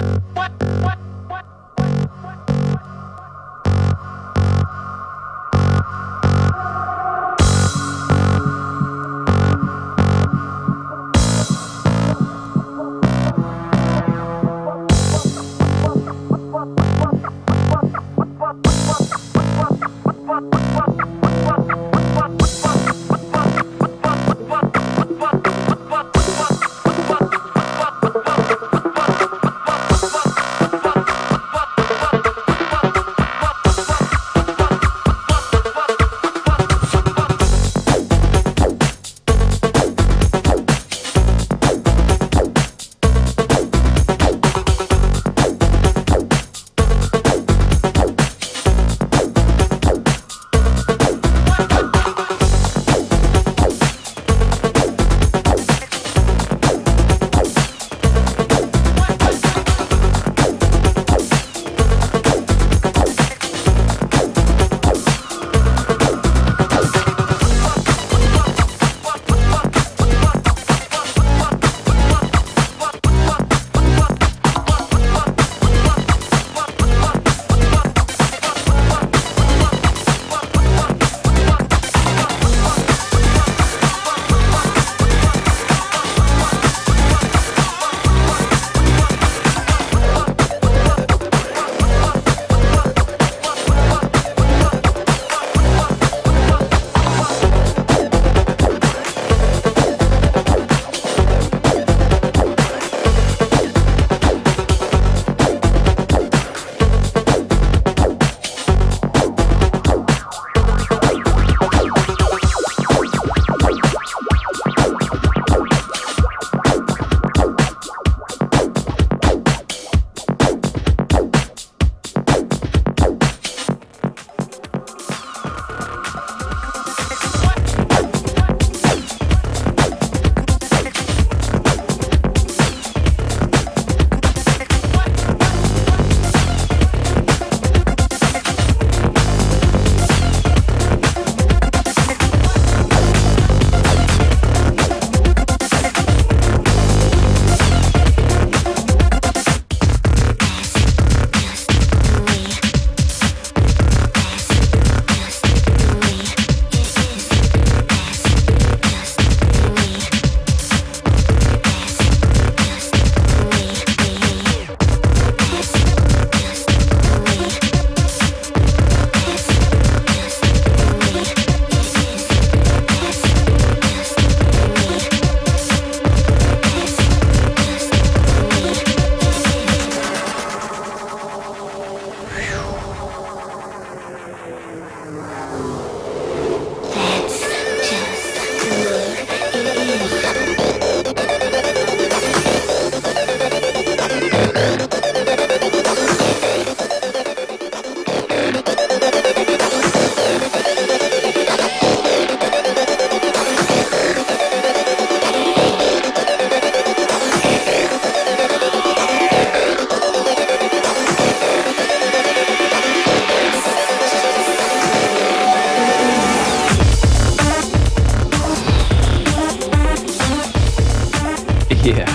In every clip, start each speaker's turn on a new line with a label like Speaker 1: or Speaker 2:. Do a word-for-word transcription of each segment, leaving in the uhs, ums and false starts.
Speaker 1: Yeah.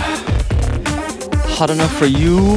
Speaker 1: Hot enough for you,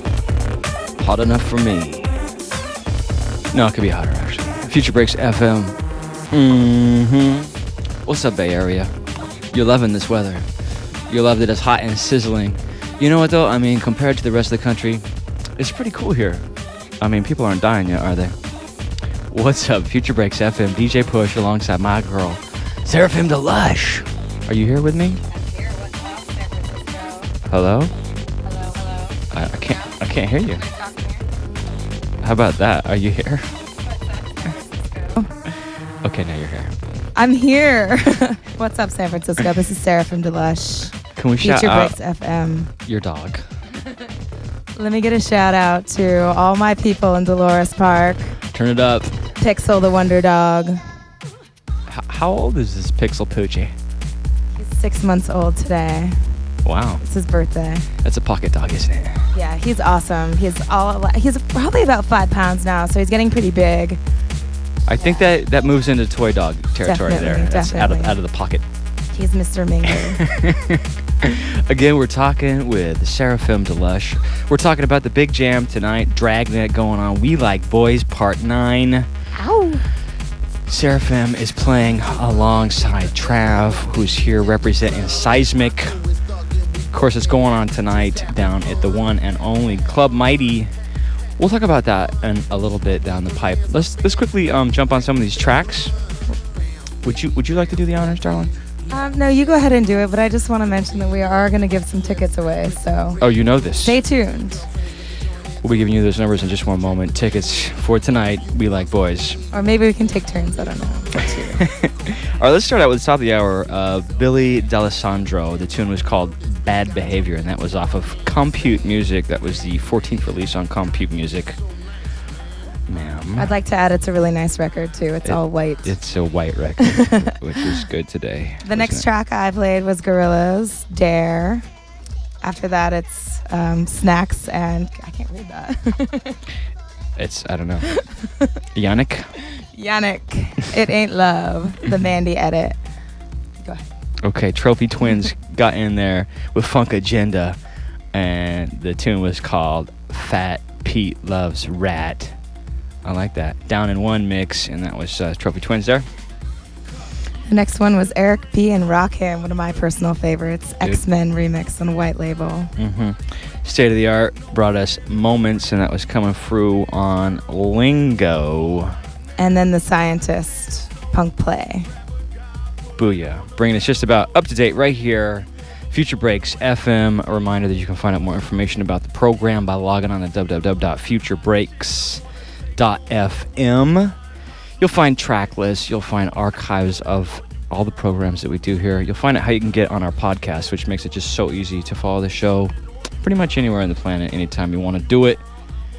Speaker 1: hot enough for me. No, it could be hotter, actually. Future Breaks F M. Mm-hmm. What's up, Bay Area? You're loving this weather. You love that it's hot and sizzling. You know what, though? I mean, compared to the rest of the country, it's pretty cool here. I mean, people aren't dying yet, are they? What's up? Future Breaks F M. D J Push alongside my girl, Seraphim Delush. Are you here with me?
Speaker 2: I'm here. What's up, San Francisco?
Speaker 1: Hello?
Speaker 2: Hello, hello.
Speaker 1: I, I can't. I can't hear you.
Speaker 2: Am I talking here?
Speaker 1: How about that? Are you here?
Speaker 2: What's up, San Francisco?
Speaker 1: Okay, now you're here.
Speaker 2: I'm here. What's up, San Francisco? This is Seraphim Delush.
Speaker 1: Can we shout
Speaker 2: Future
Speaker 1: out
Speaker 2: Breaks F M.
Speaker 1: your dog?
Speaker 2: Let me get a shout out to all my people in Dolores Park.
Speaker 1: Turn it up.
Speaker 2: Pixel the Wonder Dog.
Speaker 1: H- how old is this Pixel Poochie?
Speaker 2: He's six months old today.
Speaker 1: Wow.
Speaker 2: It's his birthday.
Speaker 1: That's a pocket dog, isn't it?
Speaker 2: Yeah, he's awesome. He's all he's probably about five pounds now, so he's getting pretty big.
Speaker 1: I think that, that moves into toy dog territory
Speaker 2: Definitely,
Speaker 1: there. That's out of,
Speaker 2: definitely.
Speaker 1: out of the pocket.
Speaker 2: He's Mister Minger.
Speaker 1: Again, we're talking with Seraphim Delush. We're talking about the big jam tonight, Dragnet going on. We Like Boys Part nine.
Speaker 2: Ow.
Speaker 1: Seraphim is playing alongside Trav, who's here representing Seismic. Of course, it's going on tonight down at the one and only Club Mighty. We'll talk about that in a little bit down the pipe. Let's let's quickly um, jump on some of these tracks. Would you Would you like to do the honors, darling?
Speaker 2: Um, no, you go ahead and do it, but I just want to mention that we are going to give some tickets away, so...
Speaker 1: Oh, you know this.
Speaker 2: Stay tuned.
Speaker 1: We'll be giving you those numbers in just one moment. Tickets for tonight, We Like Boys.
Speaker 2: Or maybe we can take turns, I don't know.
Speaker 1: All right, let's start out with the top of the hour. Uh, Billy D'Alessandro. The tune was called Bad Behavior, and that was off of Compute Music. That was the fourteenth release on Compute Music. Ma'am.
Speaker 2: I'd like to add it's a really nice record, too. It's
Speaker 1: It-
Speaker 2: all white.
Speaker 1: It's a white record, which is good today.
Speaker 2: The next
Speaker 1: isn't it?
Speaker 2: track I played was Gorillaz, Dare. After that, it's um, Snacks, and I can't read that.
Speaker 1: It's, I don't know. Yannick?
Speaker 2: Yannick, It Ain't Love, the Mandy edit. Go ahead.
Speaker 1: Okay, Trophy Twins got in there with Funk Agenda, and the tune was called Fat Pete Loves Rat. I like that. Down in One mix, and that was uh, Trophy Twins there.
Speaker 2: The next one was Eric B. and Rakim, one of my personal favorites.
Speaker 1: Dude.
Speaker 2: X-Men remix on White Label.
Speaker 1: Mm-hmm. State of the Art brought us Moments, and that was coming through on Lingo.
Speaker 2: And then The Scientist, Punk Play.
Speaker 1: Booyah. Bringing us just about up to date right here. Future Breaks F M. A reminder that you can find out more information about the program by logging on to w w w dot future breaks dot f m. You'll find track lists. You'll find archives of all the programs that we do here. You'll find out how you can get on our podcast, which makes it just so easy to follow the show pretty much anywhere on the planet, anytime you want to do it.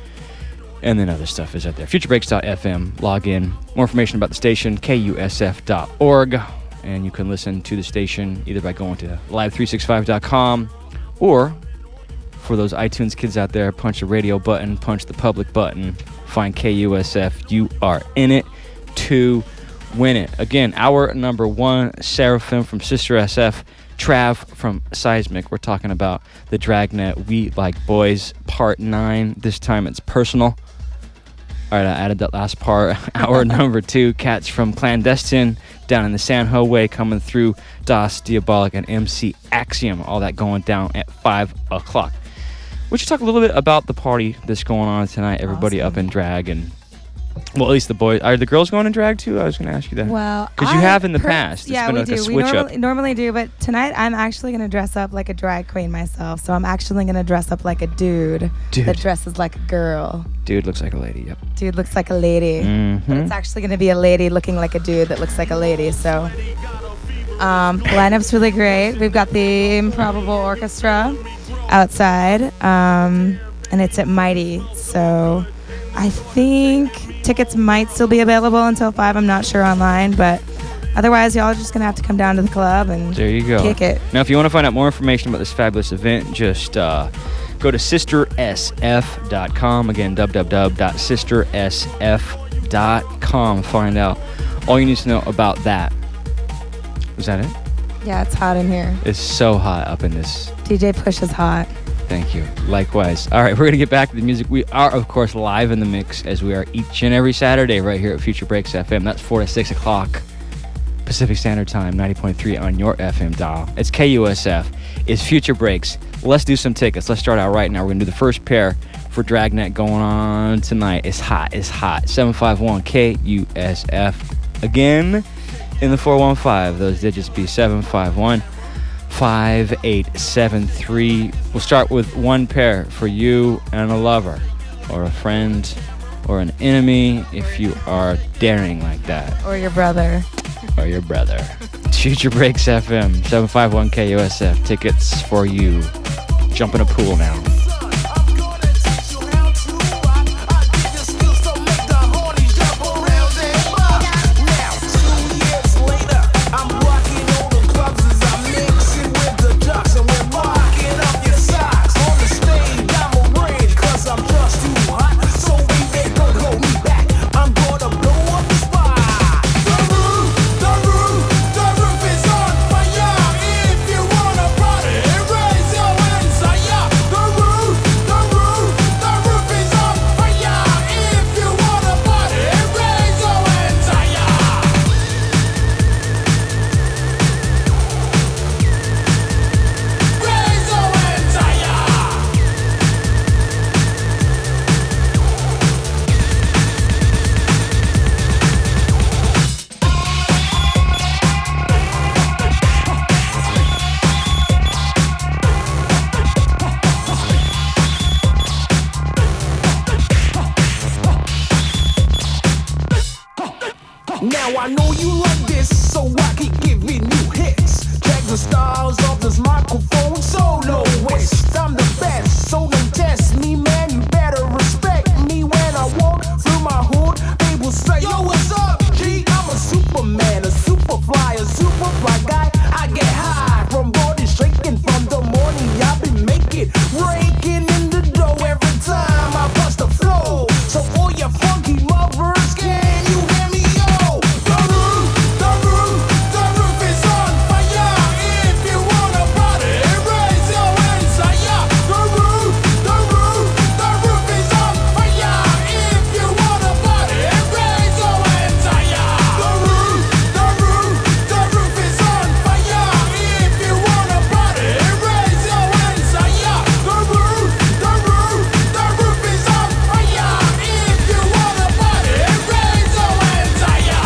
Speaker 1: And then other stuff is out there. future breaks dot f m. Log in. More information about the station, k u s f dot org. And you can listen to the station either by going to live three sixty-five dot com or, for those iTunes kids out there, punch the radio button, punch the public button, find K U S F. You are in it to win it. Again, hour number one, Seraphim from Sister S F, Trav from Seismic. We're talking about the Dragnet We Like Boys Part nine. This time it's personal. All right, I added that last part. Hour number two, Cats from Clandestine down in the San Ho way coming through. Das Diabolic and M C Axiom. All that going down at five o'clock. We should talk a little bit about the party that's going on tonight. Everybody
Speaker 2: Awesome.
Speaker 1: up in drag, and well, at least the boys. Are the girls going in drag too? I was going to ask you that.
Speaker 2: Well,
Speaker 1: because you
Speaker 2: I
Speaker 1: have in the
Speaker 2: per-
Speaker 1: past. It's
Speaker 2: yeah,
Speaker 1: been
Speaker 2: we
Speaker 1: like
Speaker 2: do.
Speaker 1: a
Speaker 2: We
Speaker 1: switch
Speaker 2: normally,
Speaker 1: up.
Speaker 2: normally do, but tonight I'm actually going to dress up like a drag queen myself. So I'm actually going to dress up like a dude,
Speaker 1: Dude.
Speaker 2: that dresses like a girl.
Speaker 1: Dude looks like a lady. Yep.
Speaker 2: Dude looks like a lady.
Speaker 1: Mhm.
Speaker 2: But it's actually going to be a lady looking like a dude that looks like a lady. So um, lineup's really great. We've got the Improbable Orchestra outside, um, and it's at Mighty. So I think tickets might still be available until five. I'm not sure online, but otherwise, y'all are just going to have to come down to the club and
Speaker 1: There you go.
Speaker 2: kick it.
Speaker 1: Now, if you want to find out more information about this fabulous event, just uh, go to sister s f dot com. Again, w w w dot sister s f dot com. Find out all you need to know about that. Was that it?
Speaker 2: Yeah, it's hot in here.
Speaker 1: It's so hot up in this.
Speaker 2: D J Push is hot.
Speaker 1: Thank you. Likewise. All right, we're going to get back to the music. We are, of course, live in the mix as we are each and every Saturday right here at Future Breaks F M. That's four to six o'clock Pacific Standard Time, ninety point three on your F M dial. It's K U S F. It's Future Breaks. Let's do some tickets. Let's start out right now. We're going to do the first pair for Dragnet going on tonight. It's hot. It's hot. seven five one K U S F. Again, in the four one five, those digits be seven five one five eight seven three. We'll start with one pair for you and a lover, or a friend, or an enemy, if you are daring like that,
Speaker 2: Or your brother.
Speaker 1: or your brother. Future Breaks F M, seven five one K U S F. Tickets for you. Jump in a pool now.
Speaker 3: The roof, the roof is on fire. If you wanna party, Now I know you like this, so I keep giving you hits. Check the styles of this microphone, solo waste. I'm the best, so don't test me, man. You better respect me when I walk through my hood. People say, yo, what's up, G? I'm a superman, a super fly, a super fly guy. I get high from body shaking from the morning. I've been making, raking in the dough every time I bust the flow. So all your funky lovers, can you hear me, yo? The roof, the roof, the roof is on fire. If you wanna party, raise your hands higher. The roof, the roof, the roof is on fire. If you wanna party, raise your hands higher. The roof, the roof, the roof is on fire. If you wanna party, raise your hands higher. The roof, the roof, the roof is on fire. If you wanna party, raise your hands higher.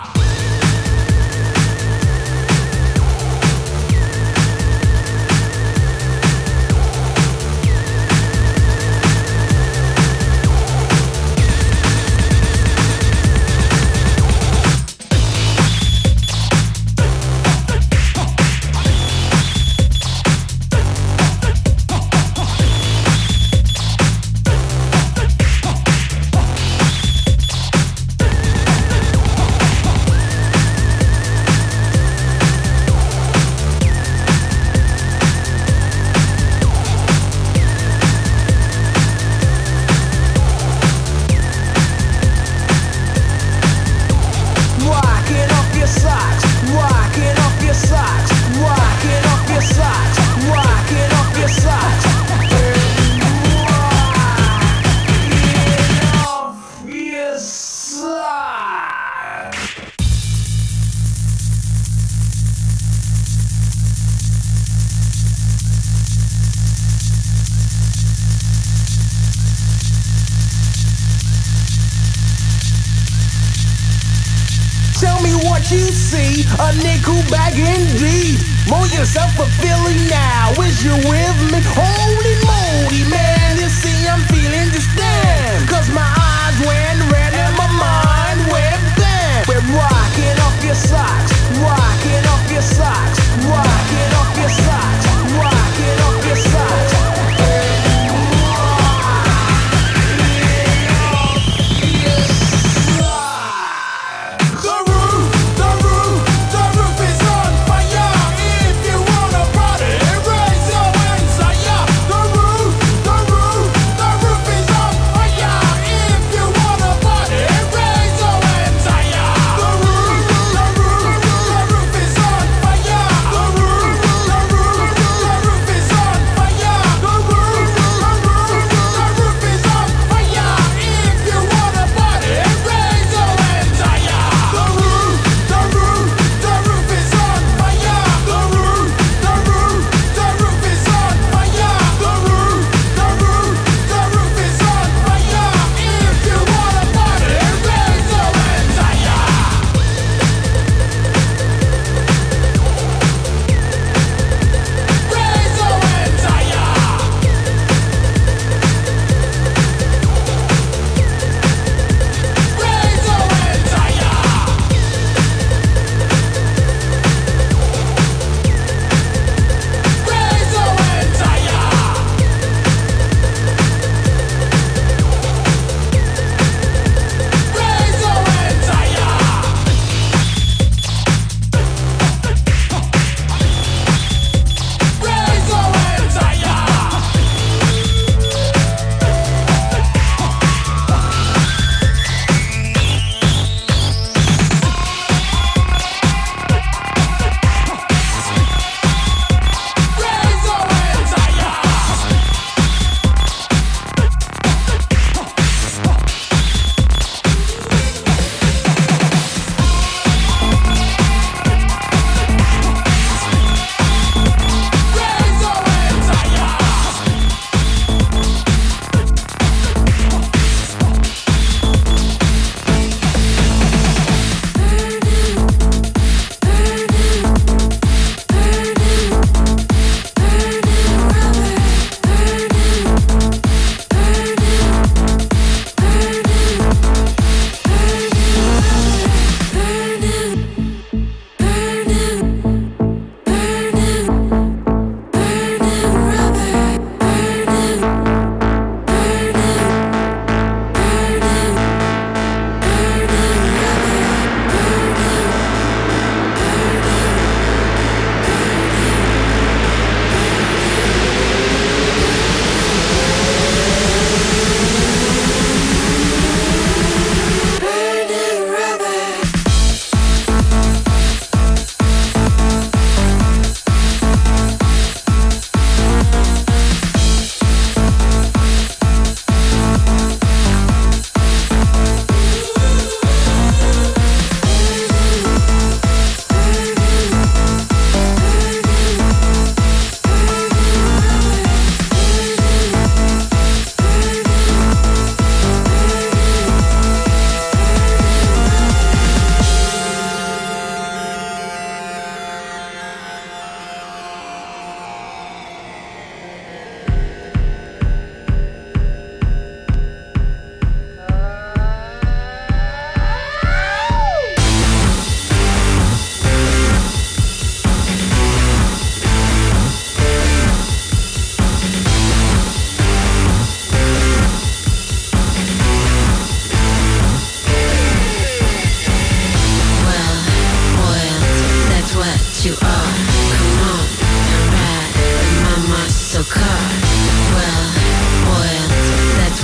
Speaker 3: Rocking off your socks, rocking off your socks, rocking off your socks, rocking off your socks. Rocking off your socks. Tell me what you see, a nickel bag indeed. More yourself fulfilling now, is you with me? Holy moly, man, you see I'm feeling this damn. Cause my eyes went red and my mind went bam. We're rocking off your socks, rocking off your socks, rocking off your socks, rocking off your socks. The roof, the roof, the roof is on fire. If you wanna party, raise your hands higher. The roof, the roof.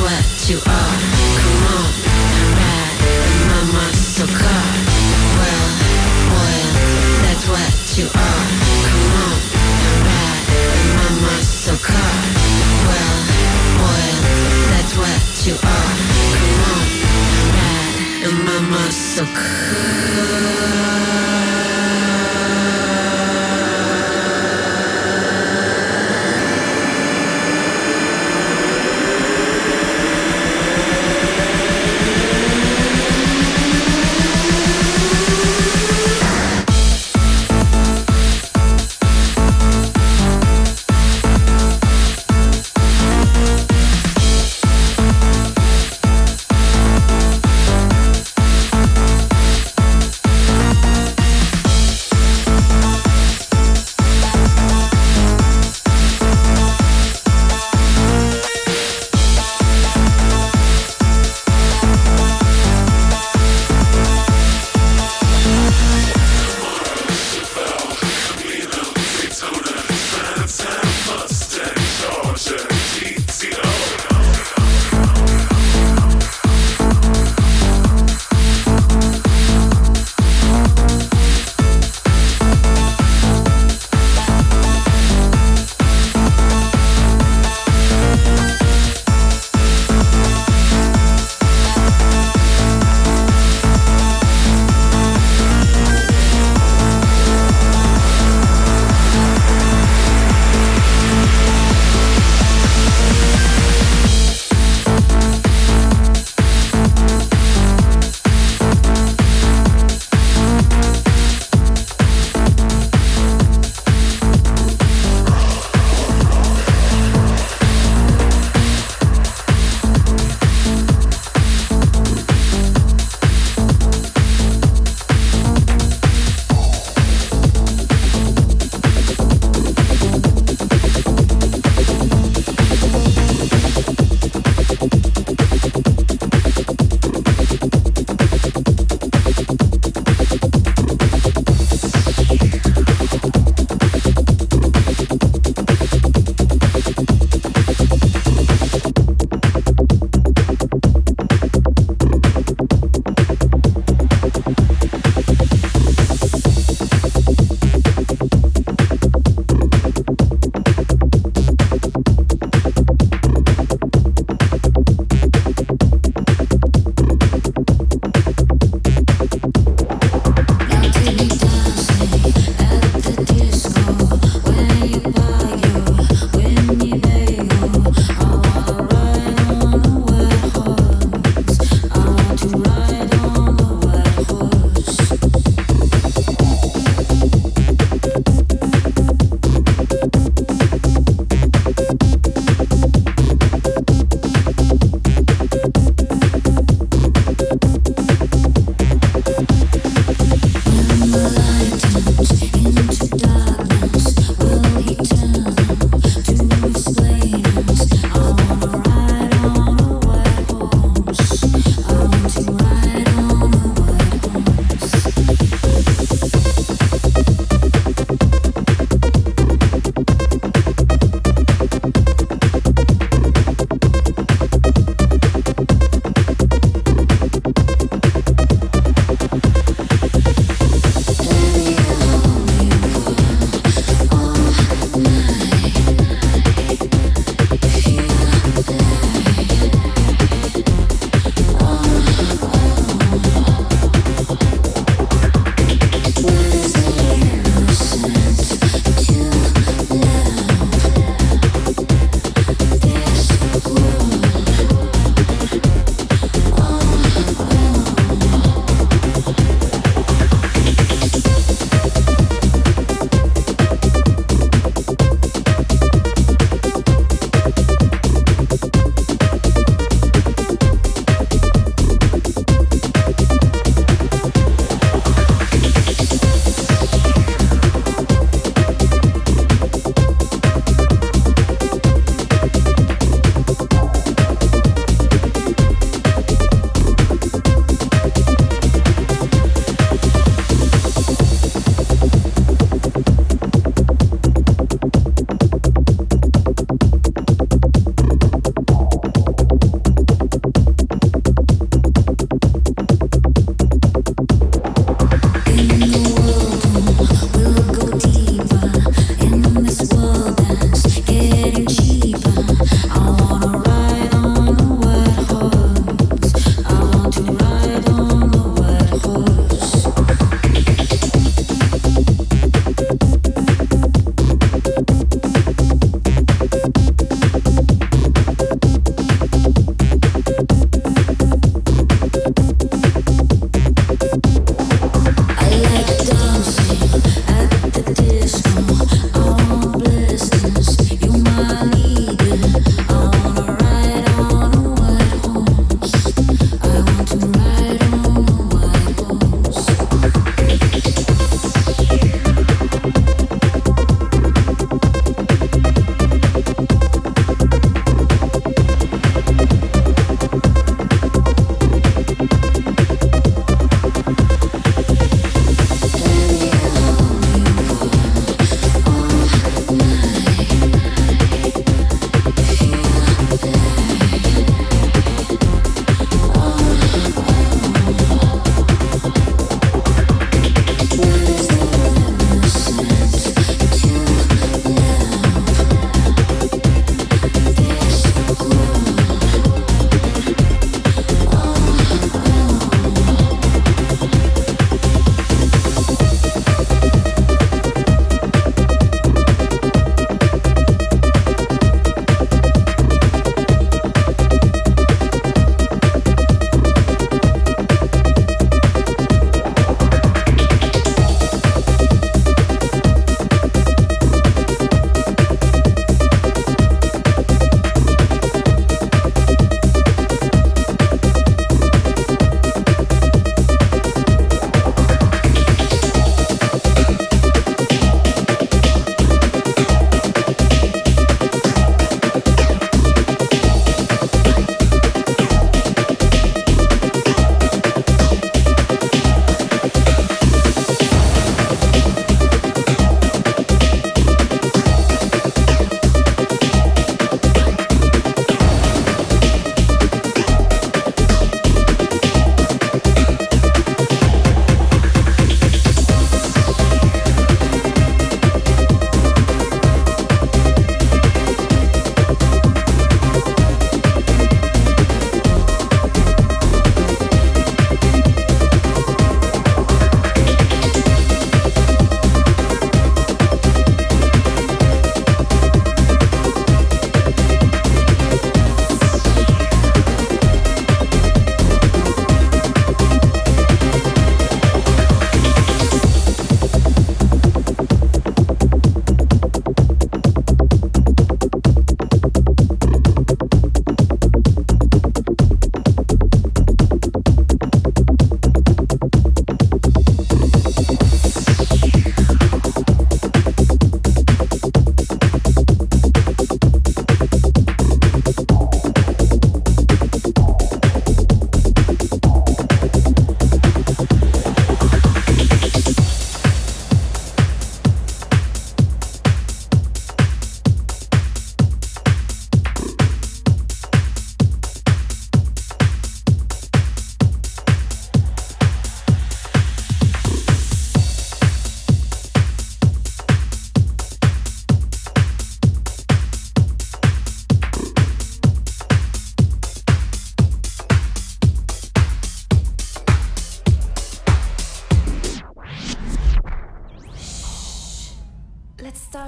Speaker 4: what you are. Come on, ride in my muscle car. Well, well, that's what you are. Come on, ride in my muscle car. Well, well, that's what you are. Come on, ride in my muscle car.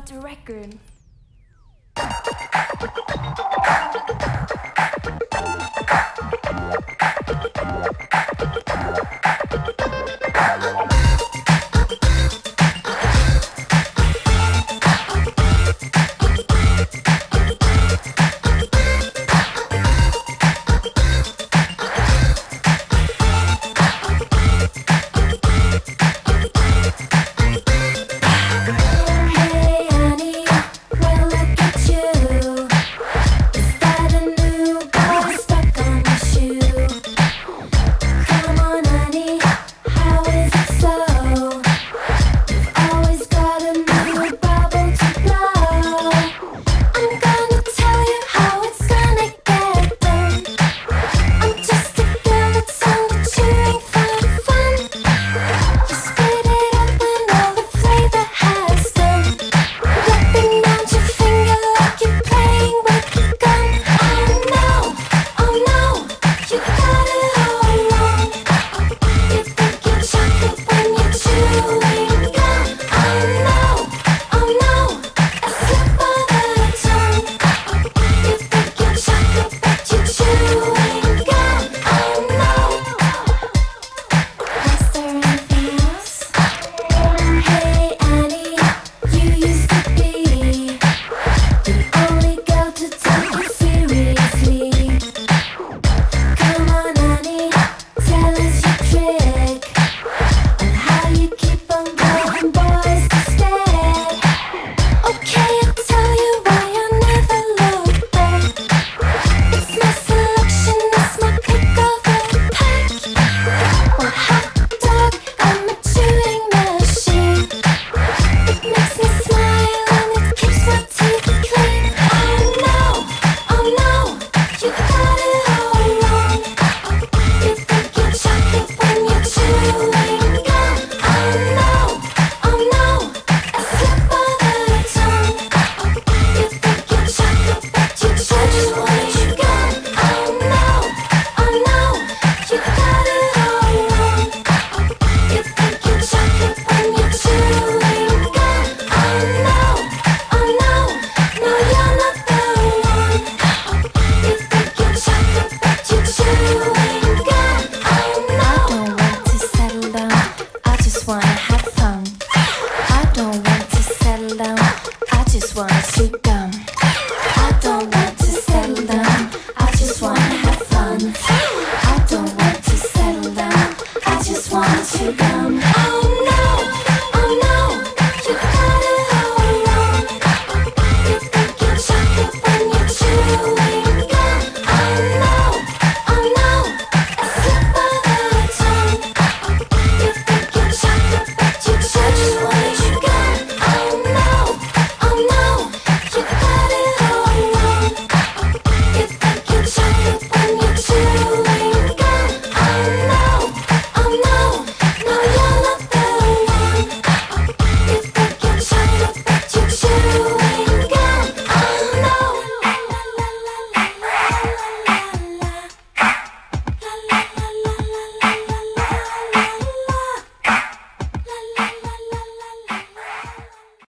Speaker 5: Monster record.